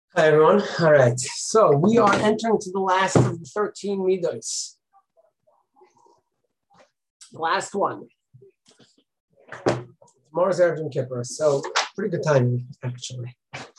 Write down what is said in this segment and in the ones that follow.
Hi everyone. All right. So we are entering to the last of the 13 midos. Last one. Tomorrow's Erev Yom Kippur. So pretty good timing, actually.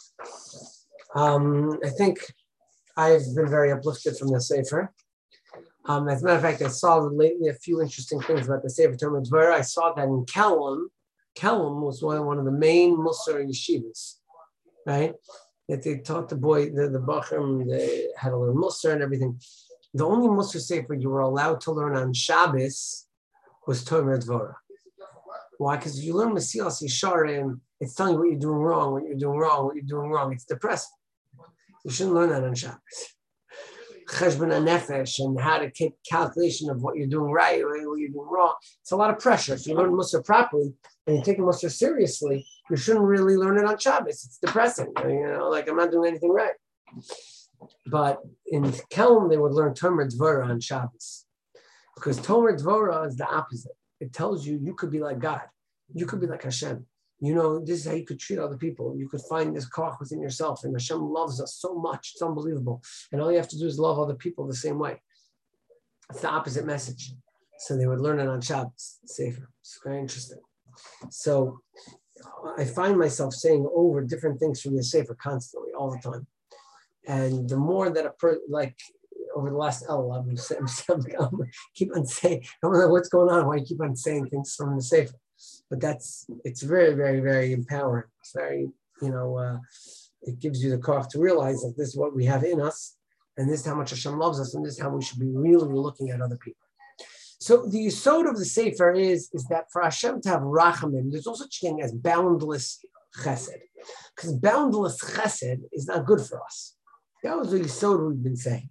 I think I've been very uplifted from the Sefer. As a matter of fact, I saw lately a few interesting things about the Sefer Talmud Dvorah. I saw that in Kelm was one of the main Musar yeshivas, right? That they taught the Bachim, they had to learn Musar and everything. The only Musar Sefer you were allowed to learn on Shabbos was Talmud Dvorah. Why? Because you learn Mesilas Yesharim, it's telling you what you're doing wrong. It's depressing. You shouldn't learn that on Shabbos. Cheshbon HaNefesh and how to take calculation of what you're doing right or what you're doing wrong. It's a lot of pressure. If you learn Musar properly and you take Musar seriously, you shouldn't really learn it on Shabbos. It's depressing. Like I'm not doing anything right. But in Kelm, they would learn Talmud Dvorah on Shabbos. Because Talmud Dvorah is the opposite. It tells you could be like God. You could be like Hashem. This is how you could treat other people. You could find this koach within yourself. And Hashem loves us so much. It's unbelievable. And all you have to do is love other people the same way. It's the opposite message. So they would learn it on Shabbos, Sefer. It's very interesting. So I find myself saying over different things from the Sefer constantly, all the time. And the more that over the last I'm keep on saying, I don't know what's going on, why you keep on saying things from the Sefer. But it's very, very, very empowering. It's very, it gives you the koach to realize that this is what we have in us, and this is how much Hashem loves us, and this is how we should be really looking at other people. So the yesod of the Sefer is that for Hashem to have rachamim, there's no such thing as boundless chesed. Because boundless chesed is not good for us. That was the yesod we've been saying.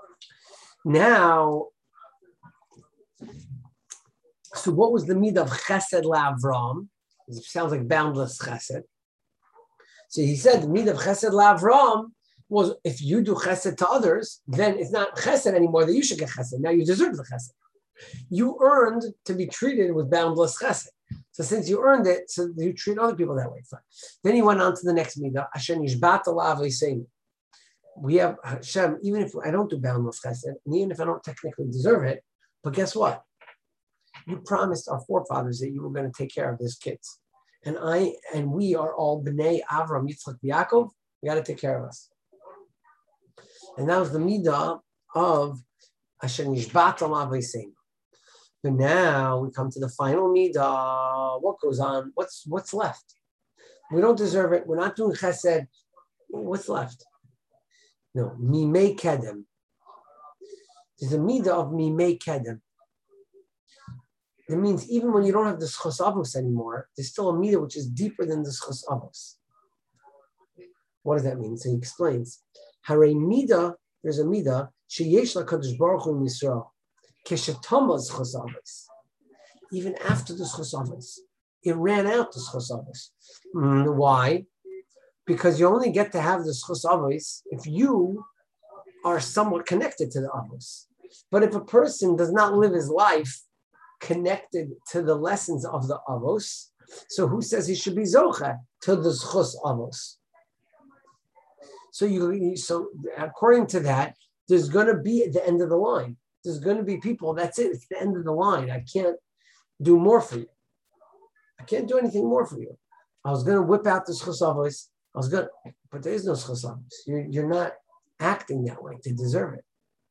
Now, so what was the midah of chesed la'Avram? It sounds like boundless chesed. So he said the midah of chesed la'Avram was if you do chesed to others, then it's not chesed anymore that you should get chesed. Now you deserve the chesed. You earned to be treated with boundless chesed. So since you earned it, so you treat other people that way. Fine. Then he went on to the next midah. Hashem yishbat alav v'seinu. We have Hashem, even if I don't do boundless chesed, and even if I don't technically deserve it, but guess what? You promised our forefathers that you were going to take care of these kids. And we are all B'nai Avram, Yitzchak, Yaakov. We got to take care of us. And that was the midah of Hashem Yishbat Alav V'seinu. But now we come to the final midah. What goes on? What's left? We don't deserve it. We're not doing chesed. What's left? No, Mimei Kedem. There's a midah of Mimei Kedem. That means even when you don't have the schos avos anymore, there's still a midah which is deeper than the schos avos. What does that mean? So he explains. Harei midah, there's a midah, sheyesh lakadosh baruch hu Yisrael, keshetama schos avos. Even after the schos avos, it ran out the schos avos. Why? Because you only get to have the schos avos if you are somewhat connected to the avos. But if a person does not live his life connected to the lessons of the avos, so who says he should be zocha to the schos avos? So according to that, there's going to be at the end of the line. There's going to be people. That's it. It's the end of the line. I can't do more for you. I can't do anything more for you. I was going to whip out the schos avos. But there is no schos avos. You're not acting that way to deserve it.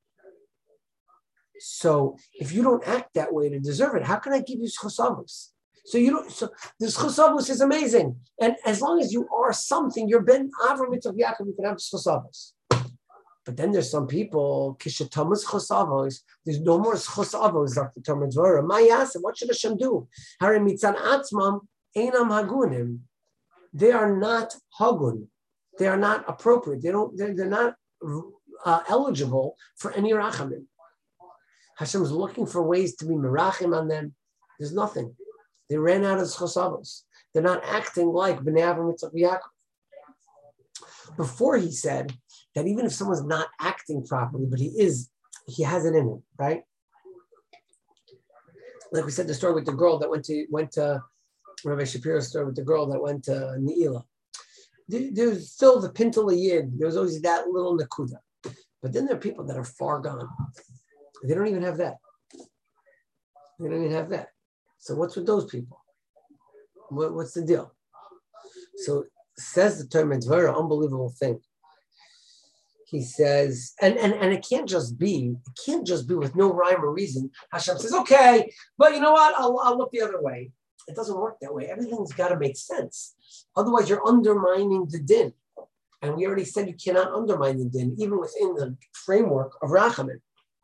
So if you don't act that way to deserve it, how can I give you schos avos? So the schos avos is amazing. And as long as you are something, you're ben Avram Yitzchak Yaakov, you can have schos avos. But then there's some people, kishetamos schos avos, there's no more schos avos after Talmud Dvorah. Mayaseh, what should Hashem do? Harei mitzad atzmam einam hagunim. They are not hagun. They are not appropriate. They're not eligible for any rachamim. Hashem's looking for ways to be merachim on them. There's nothing. They ran out of schos avos. They're not acting like B'nai Avram Yitzchak Yaakov. Before he said that even if someone's not acting properly, but he has it in him, right? Like we said, the story with the girl that went to Rabbi Shapiro's story with the girl that went to Ne'ilah. there's still the Pintel Yid. There's always that little Nakuda. But then there are people that are far gone. They don't even have that. They don't even have that. So what's with those people? What's the deal? So says the Torah Mitzvah, unbelievable thing. He says, and it can't just be with no rhyme or reason. Hashem says, okay, but you know what? I'll look the other way. It doesn't work that way. Everything's got to make sense. Otherwise, you're undermining the din. And we already said you cannot undermine the din, even within the framework of Rachamim.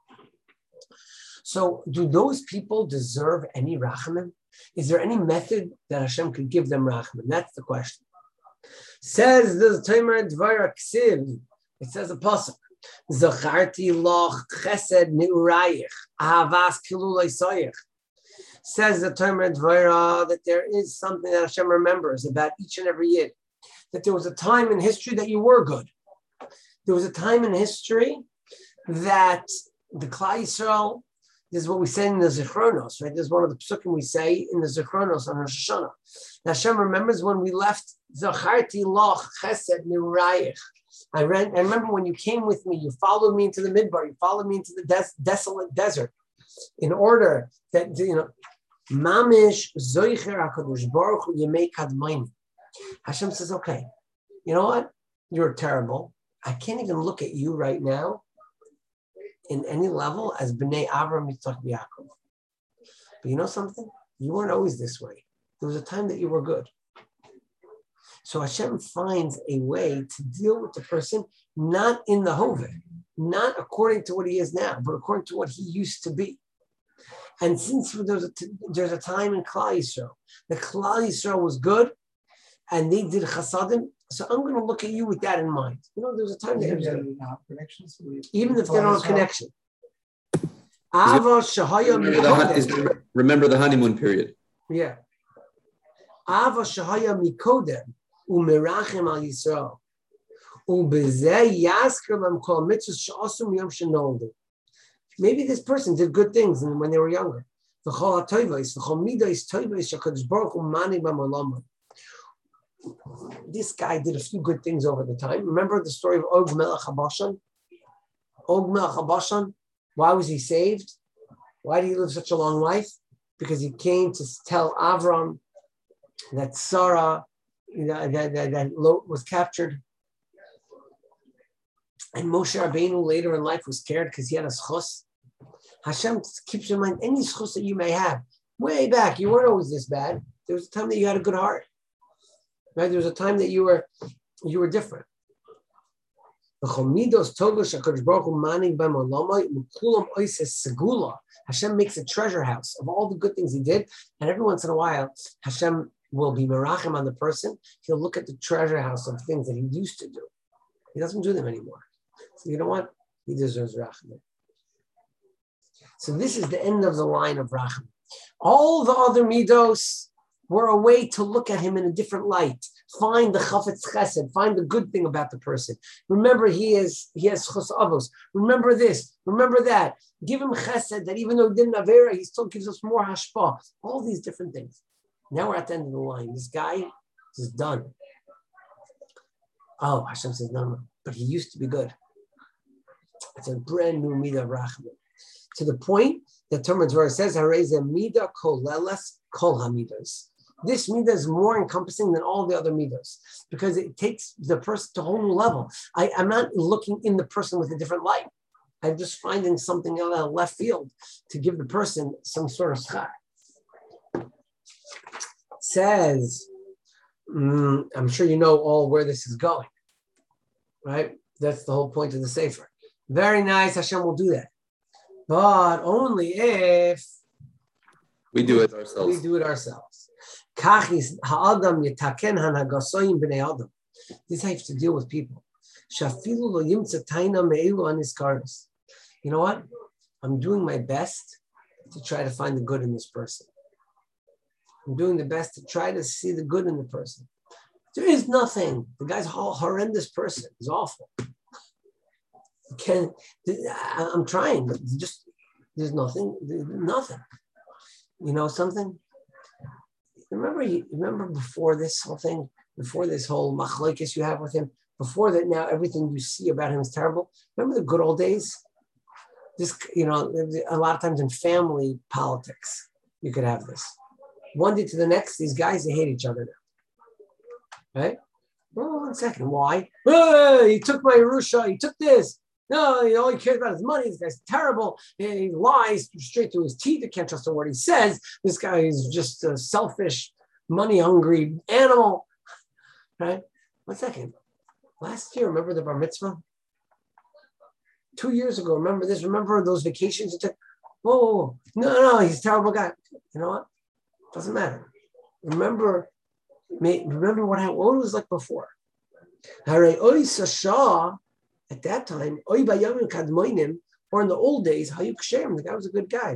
So do those people deserve any Rachamim? Is there any method that Hashem could give them Rachamim? That's the question. Says the Tomer Dvar Ksiv. It says a pasuk. Zacharti loch chesed neurayich ahavas kilulay soyich. Says the Tomer Dvar that there is something that Hashem remembers about each and every yid. That there was a time in history that you were good. There was a time in history that the Klal Yisrael, this is what we say in the Zichronos, right? This is one of the psukim we say in the Zichronos on Rosh Hashanah. Hashem remembers when we left Zacharti loch chesed neurayich. I remember when you came with me, you followed me into the midbar, you followed me into the desolate desert in order that, Mamish Zoicher HaKadosh Baruch Hu Yemei Kadmaini. Hashem says, okay, you know what? You're terrible. I can't even look at you right now in any level as B'nai Avram Yitzchak Yaakov. But you know something? You weren't always this way. There was a time that you were good. So Hashem finds a way to deal with the person, not in the Hoveh, not according to what he is now, but according to what he used to be. And since there's a time in Klal Yisrael, the Klal Yisrael was good, and they did chasadim, so I'm going to look at you with that in mind. There was a time that even if they don't have connection. Remember the honeymoon period. Yeah. Ava shahaya mikodem umerachem al Yisrael ubezeh yasker lam kol mitzvos she'asum yom shenoldu. Maybe this person did good things when they were younger. V'chol ha'toivos v'chol midos toivos shekadosh baruch hu mani b'malama. This guy did a few good things over the time. Remember the story of Og Melech HaBashan? Og Melech HaBashan. Why was he saved? Why did he live such a long life? Because he came to tell Avram that Sarah, that Lot was captured. And Moshe Rabbeinu later in life was scared because he had a schus. Hashem keeps in mind any schus that you may have. Way back, you weren't always this bad. There was a time that you had a good heart. Right? There was a time that you were different. Hashem makes a treasure house of all the good things he did. And every once in a while, Hashem will be merachim on the person. He'll look at the treasure house of things that he used to do. He doesn't do them anymore. So you know what? He deserves rachim. So this is the end of the line of rachim. All the other midos were a way to look at him in a different light. Find the chafetz chesed. Find the good thing about the person. Remember, he has chos avos. Remember this. Remember that. Give him chesed that even though he didn't avera, he still gives us more hashpah. All these different things. Now we're at the end of the line. This guy is done. Oh, Hashem says no. But he used to be good. It's a brand new midah of rachamim. To the point that Tomer Dvar says, "Harei midah koleles kol hamidos." This midah is more encompassing than all the other midos because it takes the person to a whole new level. I'm not looking in the person with a different light. I'm just finding something out of left field to give the person some sort of schar. Says, I'm sure you know all where this is going, right? That's the whole point of the Sefer. Very nice, Hashem will do that. But only if we do it ourselves. We do it ourselves. This is how you have to deal with people. You know what? I'm doing my best to try to find the good in this person. I'm doing the best to try to see the good in the person. There is nothing. The guy's a horrendous person. He's awful. I'm trying, but there's nothing. You know something? Remember before this whole thing, before this whole machlokes you have with him, before that, now everything you see about him is terrible. Remember the good old days? This, a lot of times in family politics, you could have this. One day to the next, these guys, they hate each other now. Right? Well, 1 second. Why? He took my Yerusha. He took this. No, all he cares about is money. This guy's terrible. He lies straight through his teeth. You can't trust a word he says. This guy is just a selfish, money-hungry animal. Right? 1 second. Last year, remember the bar mitzvah? 2 years ago, remember this? Remember those vacations you took? Whoa, no, he's a terrible guy. You know what? Doesn't matter. Remember what it was like before. At that time, or in the old days, the guy was a good guy.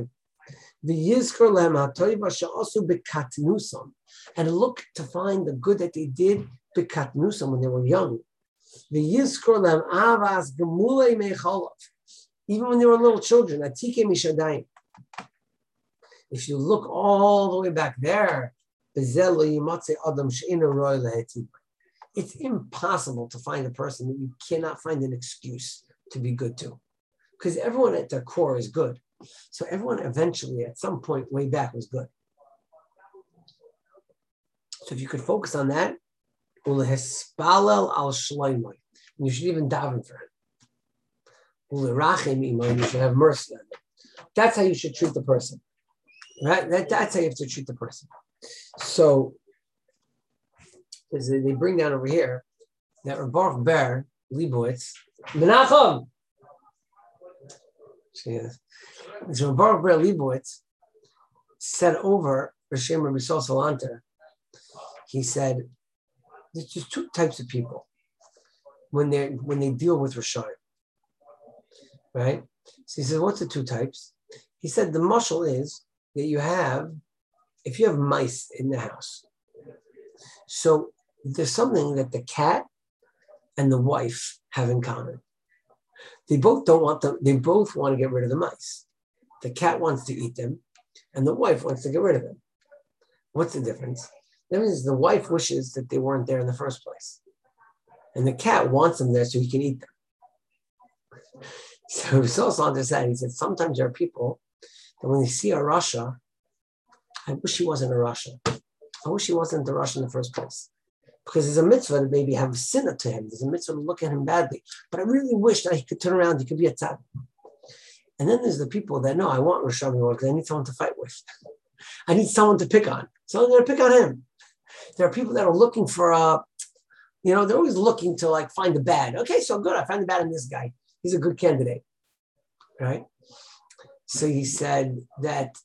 And look to find the good that they did when they were young. Even when they were little children. If you look all the way back there, it's impossible to find a person that you cannot find an excuse to be good to. Because everyone at their core is good. So everyone eventually, at some point way back, was good. So if you could focus on that, you should even daven for him. You should have mercy on him. That's how you should treat the person. Right? That's how you have to treat the person. So they bring down over here that Baruch Ber Leibowitz, Menachem. So Baruch Ber Leibowitz said over Rashem Rabbi Sol Salanter, he said, there's just two types of people when they deal with Rishayim. Right? So he said, what's the two types? He said the mashal is that if you have mice in the house, so there's something that the cat and the wife have in common. They both don't want them, they both want to get rid of the mice. The cat wants to eat them, and the wife wants to get rid of them. What's the difference? That means the wife wishes that they weren't there in the first place. And the cat wants them there so he can eat them. So Rasul said, he said, sometimes there are people that when they see a Rasha, I wish he wasn't a Rasha. I wish he wasn't a Rasha in the first place. Because there's a mitzvah to maybe have a sinner to him. There's a mitzvah to look at him badly. But I really wish that he could turn around, he could be a tzad. And then there's the people that, no, I want Rosh Hashanah because I need someone to fight with. I need someone to pick on. So I'm going to pick on him. There are people that are looking for they're always looking to find the bad. Okay, so good. I find the bad in this guy. He's a good candidate, right? So he said that's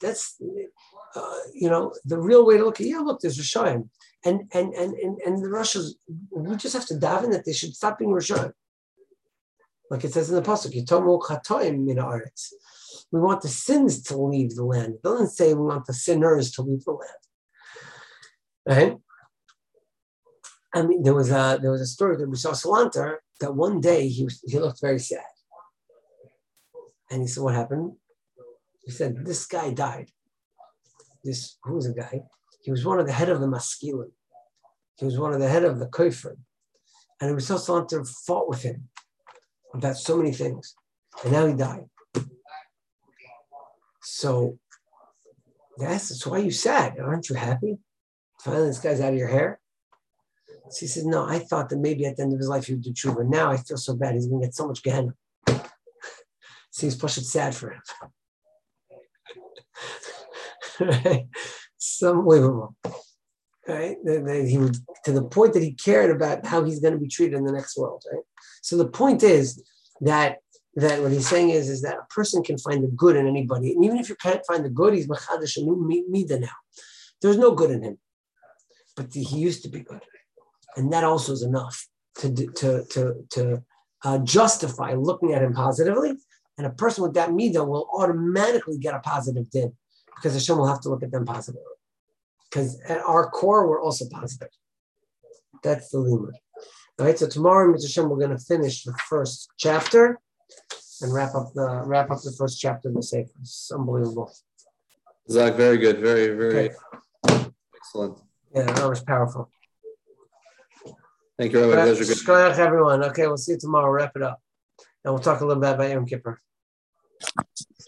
the real way to look at. Yeah, look, there's Rishayim, and the Russians. We just have to daven that they should stop being Rishayim, like it says in the pasuk. Yitomu chatoim min haaretz. We want the sins to leave the land. It doesn't say we want the sinners to leave the land, right? I mean, there was a story that we saw Salanter that one day he looked very sad. And he said, what happened? He said, this guy died. Who was a guy? He was one of the head of the Maskilim. He was one of the head of the Kofer. And Rasul Salanter fought with him about so many things. And now he died. So that's why you sad. Aren't you happy? Finally, this guy's out of your hair. So he said, no, I thought that maybe at the end of his life he would do tshuva. Now I feel so bad. He's going to get so much Gehenna. Seems pushing sad for him. Right? It's unbelievable. Right? He would, to the point that he cared about how he's going to be treated in the next world. Right? So the point is that what he's saying is that a person can find the good in anybody. And even if you can't find the good, he's machadash a new midah now. There's no good in him. But he used to be good. And that also is enough to justify looking at him positively. And a person with that midah will automatically get a positive din because Hashem will have to look at them positively. Because at our core, we're also positive. That's the limud. All right, so tomorrow, Mr. Hashem, we're going to finish the first chapter and wrap up the first chapter of the Sefer. It's unbelievable. Zach, very good. Very, very excellent. Yeah, that was powerful. Thank you, Rabbi. Shkoyach, everyone. Okay, we'll see you tomorrow. Wrap it up. And we'll talk a little bit about Yom Kippur.